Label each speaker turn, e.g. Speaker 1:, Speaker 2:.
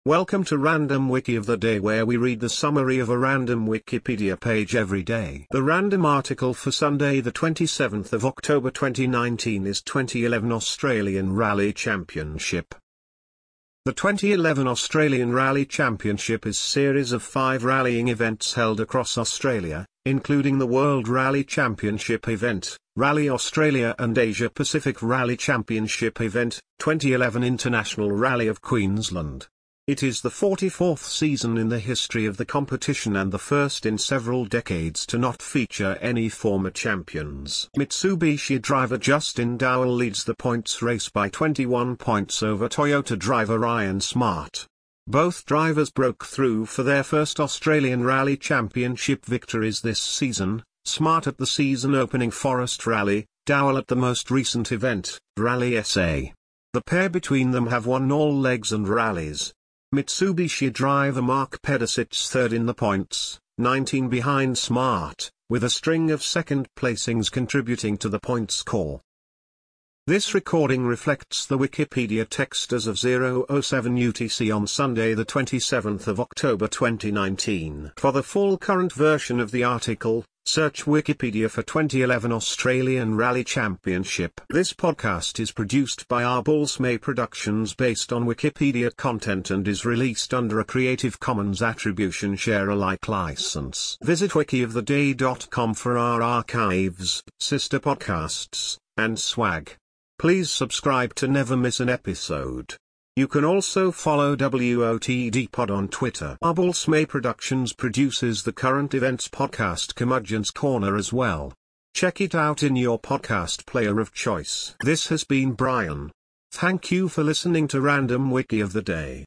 Speaker 1: Welcome to Random Wiki of the Day, where we read the summary of a random Wikipedia page every day. The random article for Sunday the 27th of October 2019 is 2011 Australian Rally Championship. The 2011 Australian Rally Championship is a series of 5 rallying events held across Australia, including the World Rally Championship event, Rally Australia and Asia Pacific Rally Championship event, 2011 International Rally of Queensland. It is the 44th season in the history of the competition and the first in several decades to not feature any former champions. Mitsubishi driver Justin Dowell leads the points race by 21 points over Toyota driver Ryan Smart. Both drivers broke through for their first Australian Rally Championship victories this season, Smart at the season opening Forest Rally, Dowell at the most recent event, Rally SA. The pair between them have won all legs and rallies. Mitsubishi driver Mark Pedicit's third in the points, 19 behind Smart, with a string of second placings contributing to the point score. This recording reflects the Wikipedia text as of 0:07 UTC on Sunday the 27th of October 2019. For the full current version of the article, search Wikipedia for 2011 Australian Rally Championship. This podcast is produced by Arbals May Productions based on Wikipedia content and is released under a Creative Commons Attribution Share Alike license. Visit wikioftheday.com for our archives, sister podcasts, and swag. Please subscribe to never miss an episode. You can also follow WOTD Pod on Twitter. Arbals May Productions produces the current events podcast Curmudgeon's Corner as well. Check it out in your podcast player of choice. This has been Brian. Thank you for listening to Random Wiki of the Day.